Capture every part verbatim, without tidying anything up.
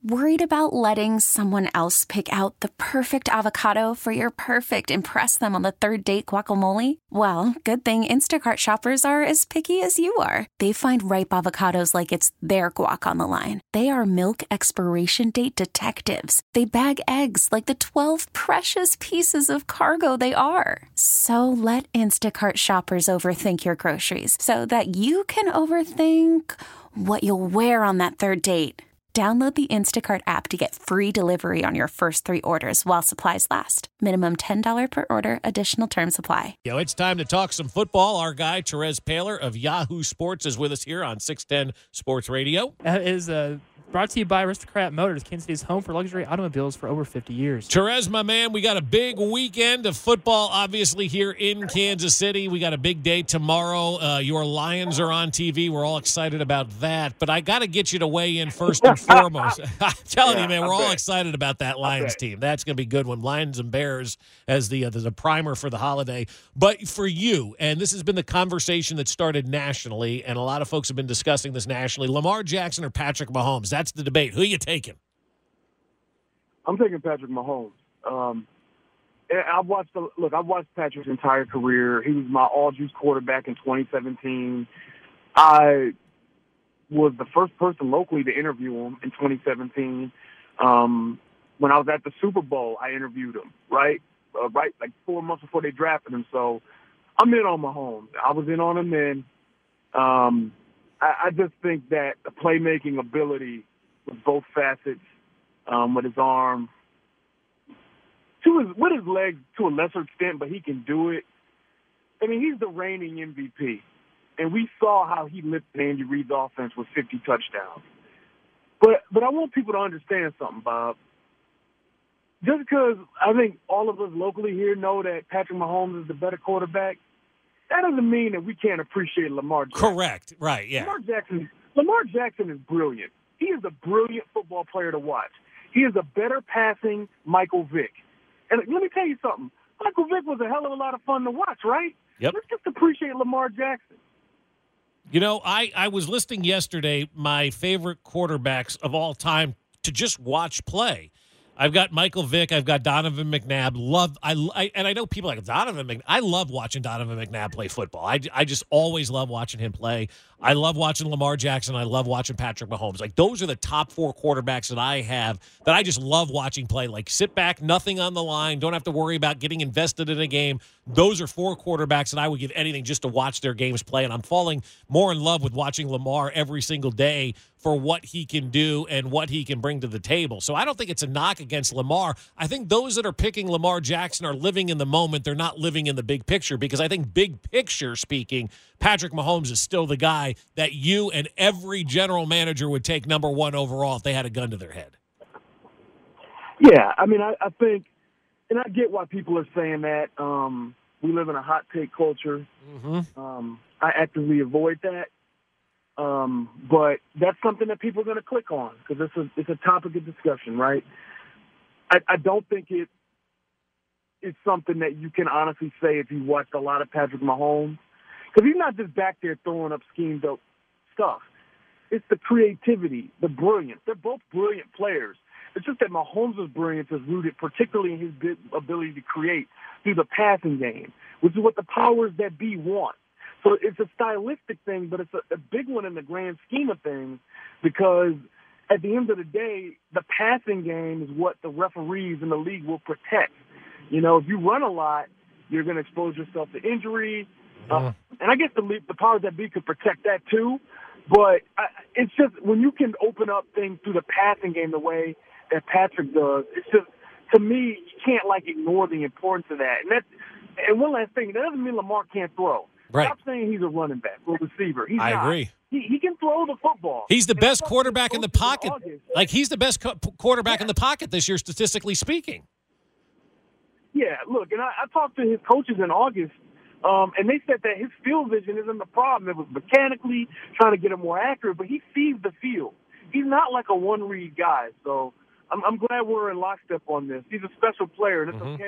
Worried about letting someone else pick out the perfect avocado for your perfect impress them on the third date guacamole? Well, good thing Instacart shoppers are as picky as you are. They find ripe avocados like it's their guac on the line. They are milk expiration date detectives. They bag eggs like the twelve precious pieces of cargo they are. So let Instacart shoppers overthink your groceries so that you can overthink what you'll wear on that third date. Download the Instacart app to get free delivery on your first three orders while supplies last. Minimum ten dollars per order. Additional terms apply. Yo, it's time to talk some football. Our guy, Terez Paylor of Yahoo Sports, is with us here on six ten Sports Radio. That is uh, brought to you by Aristocrat Motors, Kansas City's home for luxury automobiles for over fifty years. Terez, my man, we got a big weekend of football, obviously, here in Kansas City. We got a big day tomorrow. Uh, your Lions are on T V. We're all excited about that. But I got to get you to weigh in first and foremost. I'm telling yeah, you, man, we're I all bet. excited about that Lions team. That's going to be a good one. Lions and Bears as the, uh, the the primer for the holiday. But for you, and this has been the conversation that started nationally, and a lot of folks have been discussing this nationally, Lamar Jackson or Patrick Mahomes? That's the debate. Who are you taking? I'm taking Patrick Mahomes. Um, and I've watched the, look. I've watched Patrick's entire career. He was my all-juice quarterback in twenty seventeen. I was the first person locally to interview him in twenty seventeen. Um, when I was at the Super Bowl, I interviewed him. Right, uh, right, like four months before they drafted him. So I'm in on Mahomes. I was in on him then. Um, I, I just think that the playmaking ability with both facets, um, with his arm, to his with his legs to a lesser extent, but he can do it. I mean, he's the reigning M V P, and we saw how he lifted Andy Reid's offense with fifty touchdowns. But but I want people to understand something, Bob. Just because I think all of us locally here know that Patrick Mahomes is the better quarterback, that doesn't mean that we can't appreciate Lamar Jackson. Correct. Right, yeah. Lamar Jackson, Lamar Jackson is brilliant. He is a brilliant football player to watch. He is a better passing Michael Vick. And let me tell you something. Michael Vick was a hell of a lot of fun to watch, right? Yep. Let's just appreciate Lamar Jackson. You know, I, I was listing yesterday my favorite quarterbacks of all time to just watch play. I've got Michael Vick. I've got Donovan McNabb. Love, I, I and I know people like Donovan McNabb. I love watching Donovan McNabb play football. I, I just always love watching him play. I love watching Lamar Jackson. I love watching Patrick Mahomes. Like, those are the top four quarterbacks that I have that I just love watching play. Like, sit back, nothing on the line, don't have to worry about getting invested in a game. Those are four quarterbacks that I would give anything just to watch their games play. And I'm falling more in love with watching Lamar every single day for what he can do and what he can bring to the table. So I don't think it's a knock against Lamar. I think those that are picking Lamar Jackson are living in the moment. They're not living in the big picture, because I think big picture speaking, Patrick Mahomes is still the guy that you and every general manager would take number one overall if they had a gun to their head. Yeah, I mean, I, I think, and I get why people are saying that. Um, we live in a hot take culture. Mm-hmm. Um, I actively avoid that. Um, but that's something that people are going to click on because it's a, it's a topic of discussion, right? I, I don't think it it's something that you can honestly say if you watched a lot of Patrick Mahomes, because he's not just back there throwing up schemed up stuff. It's the creativity, the brilliance. They're both brilliant players. It's just that Mahomes' brilliance is rooted particularly in his big ability to create through the passing game, which is what the powers that be want. So it's a stylistic thing, but it's a, a big one in the grand scheme of things, because at the end of the day, the passing game is what the referees in the league will protect. You know, if you run a lot, you're going to expose yourself to injury. Uh, and I guess the the powers that be could protect that too. But I, it's just when you can open up things through the passing game the way that Patrick does, it's just, to me, you can't, like, ignore the importance of that. And, that, and one last thing, that doesn't mean Lamar can't throw. Right. Stop saying he's a running back or receiver. He's I not. agree. He, he can throw the football. He's the And best I talked to quarterback his in the coaches pocket. August. Like, he's the best co- quarterback Yeah. in the pocket this year, statistically speaking. Yeah, look, and I, I talked to his coaches in August, um, and they said that his field vision isn't the problem. It was mechanically trying to get him more accurate, but he sees the field. He's not like a one-read guy, so I'm, I'm glad we're in lockstep on this. He's a special player, and it's Mm-hmm. okay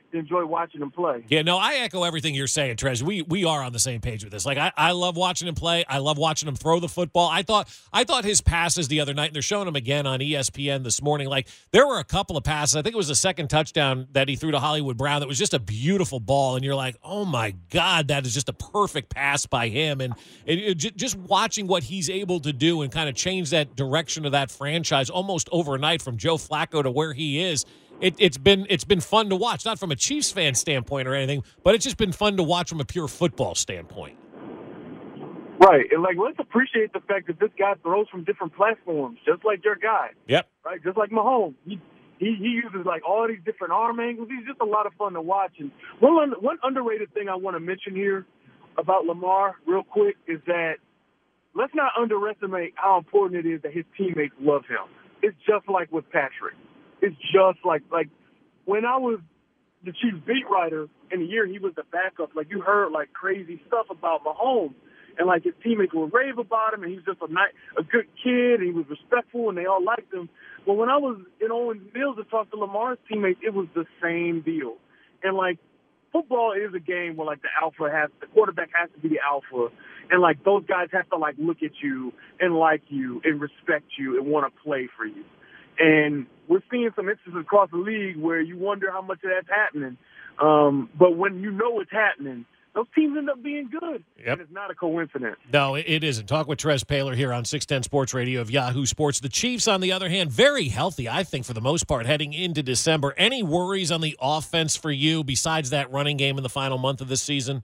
enjoy watching him play. Yeah, no, I echo everything you're saying, Trez. We we are on the same page with this. Like, I, I love watching him play. I love watching him throw the football. I thought I thought his passes the other night, and they're showing him again on E S P N this morning. Like, there were a couple of passes. I think it was the second touchdown that he threw to Hollywood Brown that was just a beautiful ball, and you're like, oh, my God, that is just a perfect pass by him. And it, it, just watching what he's able to do and kind of change that direction of that franchise almost overnight from Joe Flacco to where he is, It, it's been it's been fun to watch, not from a Chiefs fan standpoint or anything, but it's just been fun to watch from a pure football standpoint. Right, and like let's appreciate the fact that this guy throws from different platforms, just like your guy. Yep. Right, just like Mahomes. He he, he uses like all these different arm angles. He's just a lot of fun to watch. And one one underrated thing I want to mention here about Lamar, real quick, is that let's not underestimate how important it is that his teammates love him. It's just like with Patrick. It's just like, like when I was the Chiefs beat writer in the year he was the backup, like you heard like crazy stuff about Mahomes and like his teammates would rave about him and he was just a nice, a good kid and he was respectful and they all liked him. But when I was in Owens Mills to talk to Lamar's teammates, it was the same deal. And like football is a game where like the alpha has, the quarterback has to be the alpha and like those guys have to like look at you and like you and respect you and want to play for you. And we're seeing some instances across the league where you wonder how much of that's happening. Um, but when you know it's happening, those teams end up being good. Yep. And it's not a coincidence. No, it isn't. Talk with Trez Paylor here on six ten Sports Radio of Yahoo Sports. The Chiefs, on the other hand, very healthy, I think, for the most part, heading into December. Any worries on the offense for you besides that running game in the final month of this season?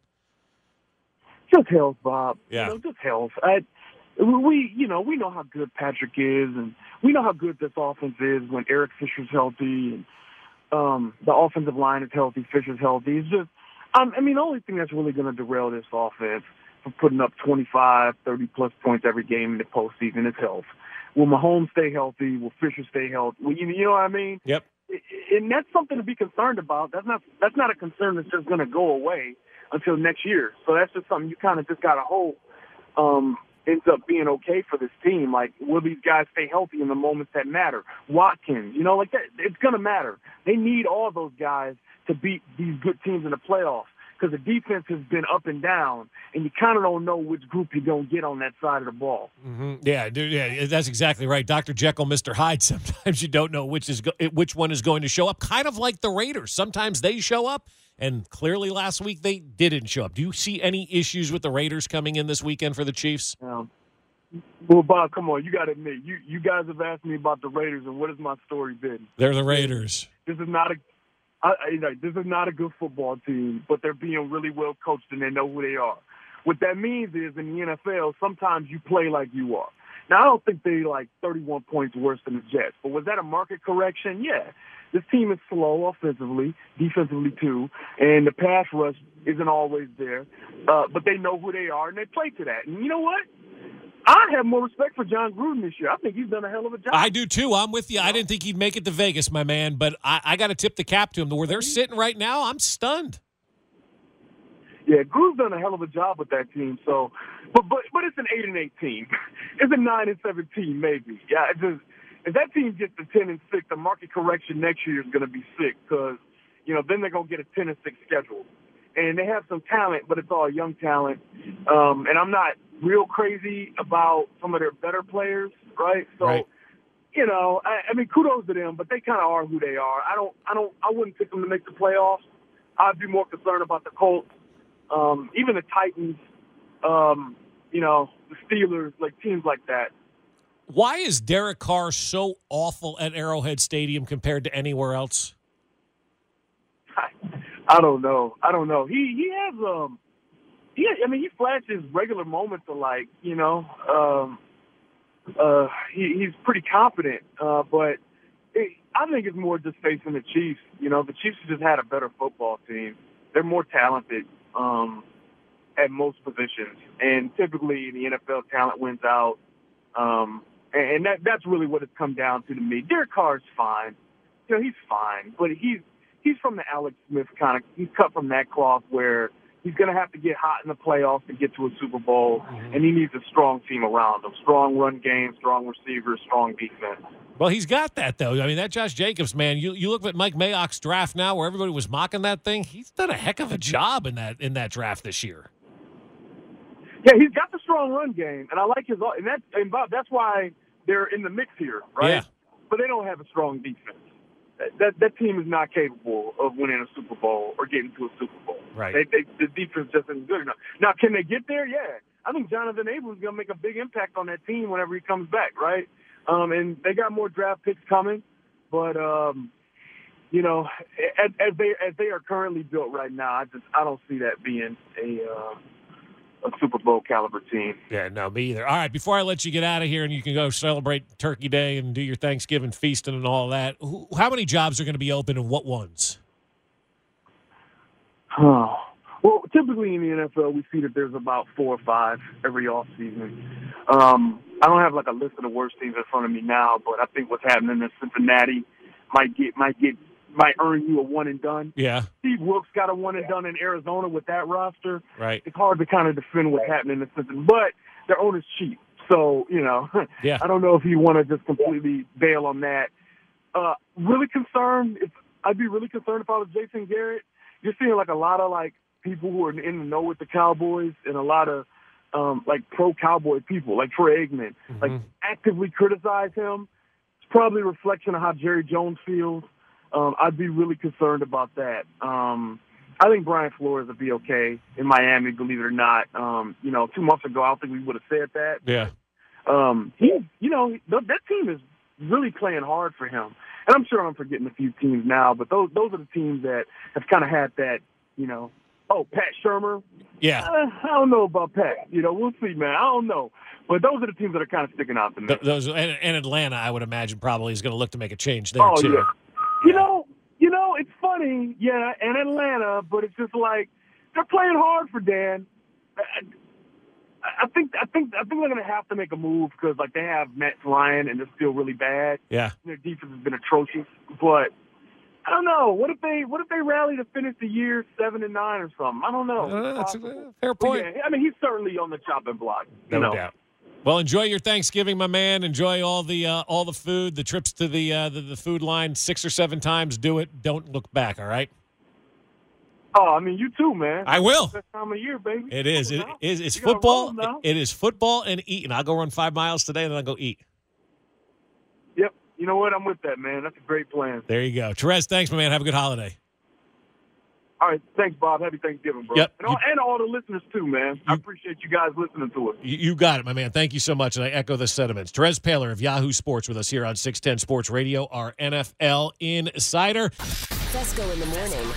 Just health, Bob. Yeah. You know, just health. I, we, you know, we know how good Patrick is, and we know how good this offense is when Eric Fisher's healthy and um, the offensive line is healthy, Fisher's healthy. It's just, um, I mean, the only thing that's really going to derail this offense from putting up twenty-five, thirty-plus points every game in the postseason is health. Will Mahomes stay healthy? Will Fisher stay healthy? Well, you, you know what I mean? Yep. And that's something to be concerned about. That's not that's not a concern that's just going to go away until next year. So that's just something you kind of just got to hope um, ends up being okay for this team. Like, will these guys stay healthy in the moments that matter? Watkins, you know, like that, it's going to matter. They need all those guys to beat these good teams in the playoffs because the defense has been up and down, and you kind of don't know which group you're going to get on that side of the ball. Mm-hmm. Yeah, dude, yeah, that's exactly right. Doctor Jekyll, Mister Hyde. Sometimes you don't know which is go- which one is going to show up, kind of like the Raiders. Sometimes they show up, and clearly last week they didn't show up. Do you see any issues with the Raiders coming in this weekend for the Chiefs? Um, well, Bob, come on. You got to admit, you, you guys have asked me about the Raiders, and what has my story been? They're the Raiders. This is not a I, I, this is not a good football team, but they're being really well coached, and they know who they are. What that means is in the N F L, sometimes you play like you are. Now, I don't think they like thirty-one points worse than the Jets, but was that a market correction? Yeah. This team is slow offensively, defensively too, and the pass rush isn't always there. Uh, but they know who they are, and they play to that. And you know what? I have more respect for John Gruden this year. I think he's done a hell of a job. I do, too. I'm with you. I didn't think he'd make it to Vegas, my man, but I, I got to tip the cap to him. Where they're sitting right now, I'm stunned. Yeah, Gruden's done a hell of a job with that team. So, but but but it's an eight and eight team. It's a nine and seven team, maybe. Yeah, it's just, if that team gets to ten and six, the market correction next year is going to be sick because you know then they're going to get a ten and six schedule, and they have some talent, but it's all young talent. Um, and I'm not real crazy about some of their better players, right? So, right. you know, I, I mean, kudos to them, but they kind of are who they are. I don't, I don't, I wouldn't pick them to make the playoffs. I'd be more concerned about the Colts, um, even the Titans, um, you know, the Steelers, like teams like that. Why is Derek Carr so awful at Arrowhead Stadium compared to anywhere else? I, I don't know. I don't know. He he has um. Yeah, I mean, he flashes regular moments of like, you know, um, uh, he, he's pretty confident. Uh, but it, I think it's more just facing the Chiefs. You know, the Chiefs have just had a better football team. They're more talented um, at most positions. And typically in the N F L, talent wins out. Um, and and that, that's really what it's come down to to me. Derek Carr's fine. You know, he's fine. But he's, he's from the Alex Smith kind of – he's cut from that cloth where – he's going to have to get hot in the playoffs to get to a Super Bowl, mm-hmm. and he needs a strong team around him. Strong run game, strong receivers, strong defense. Well, he's got that, though. I mean, that Josh Jacobs, man, you, you look at Mike Mayock's draft now where everybody was mocking that thing. He's done a heck of a job in that in that draft this year. Yeah, he's got the strong run game, and I like his – and that, and Bob, that's why they're in the mix here, right? Yeah. But they don't have a strong defense. That that team is not capable of winning a Super Bowl or getting to a Super Bowl. Right. They, they, the defense just isn't good enough. Now, can they get there? Yeah. I think Jonathan Abrams is going to make a big impact on that team whenever he comes back, right? Um, and they got more draft picks coming, but um, you know, as, as they as they are currently built right now, I just I don't see that being a uh, a Super Bowl caliber team. Yeah, no, me either. All right, before I let you get out of here and you can go celebrate Turkey Day and do your Thanksgiving feasting and all that, who, how many jobs are going to be open and what ones? Oh. Well, typically in the N F L, we see that there's about four or five every offseason. Um, I don't have like a list of the worst teams in front of me now, but I think what's happening in Cincinnati might get might get might earn you a one and done. Yeah. Steve Wilkes got a one and done in Arizona with that roster. Right. It's hard to kind of defend what's happening in Cincinnati, but their owner's cheap, so you know. Yeah. I don't know if you want to just completely bail on that. Uh, really concerned. If I'd be really concerned if I was Jason Garrett. You're seeing like a lot of like. people who are in the know with the Cowboys and a lot of um, like pro-Cowboy people, like Troy Aikman, mm-hmm. like actively criticize him. It's probably a reflection of how Jerry Jones feels. Um, I'd be really concerned about that. Um, I think Brian Flores would be okay in Miami, believe it or not. Um, you know, two months ago, I don't think we would have said that. Yeah. Um, he, you know, th- that team is really playing hard for him. And I'm sure I'm forgetting a few teams now, but those those are the teams that have kind of had that, you know, oh, Pat Shurmur. Yeah. Uh, I don't know about Pat. You know, we'll see, man. I don't know. But those are the teams that are kind of sticking out to me. Th- those and, and Atlanta, I would imagine, probably is going to look to make a change there, oh, too. Yeah. You know, you know, it's funny, yeah, and Atlanta, but it's just like they're playing hard for Dan. I, I think I think I think they're going to have to make a move because like they have Matt Ryan and they're still really bad. Yeah. Their defense has been atrocious, but I don't know. What if they What if they rally to finish the year seven and nine or something? I don't know. Uh, that's a fair point. Yeah, I mean, he's certainly on the chopping block. No you know? doubt. Well, enjoy your Thanksgiving, my man. Enjoy all the uh, all the food, the trips to the, uh, the the food line six or seven times. Do it. Don't look back. All right. Oh, I mean, you too, man. I will. Best time of year, baby. It is. It is. It's You football. gotta roll now. It is football and eating. I'll go run five miles today, and then I'll go eat. Yep. You know what? I'm with that, man. That's a great plan. There you go. Therese, thanks, my man. Have a good holiday. All right. Thanks, Bob. Happy Thanksgiving, bro. Yep. And all, and all the listeners, too, man. I appreciate you guys listening to us. You, you got it, my man. Thank you so much, and I echo the sentiments. Therese Paylor of Yahoo Sports with us here on six ten Sports Radio, our N F L insider. Fesco in the morning.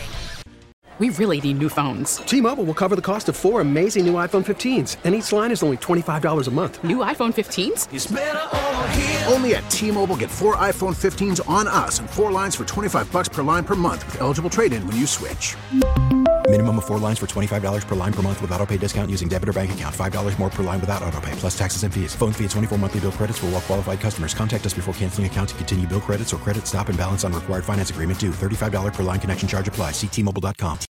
We really need new phones. T-Mobile will cover the cost of four amazing new iPhone fifteens, and each line is only twenty-five dollars a month. New iPhone fifteens? It's better over here. Only at T-Mobile, get four iPhone fifteens on us and four lines for twenty-five bucks per line per month with eligible trade-in when you switch. Minimum of four lines for twenty-five dollars per line per month with autopay discount using debit or bank account. five dollars more per line without autopay, plus taxes and fees. Phone fee at twenty-four monthly bill credits for well-qualified customers. Contact us before canceling account to continue bill credits or credit stop and balance on required finance agreement due. thirty-five dollars per line connection charge applies. See T Mobile dot com.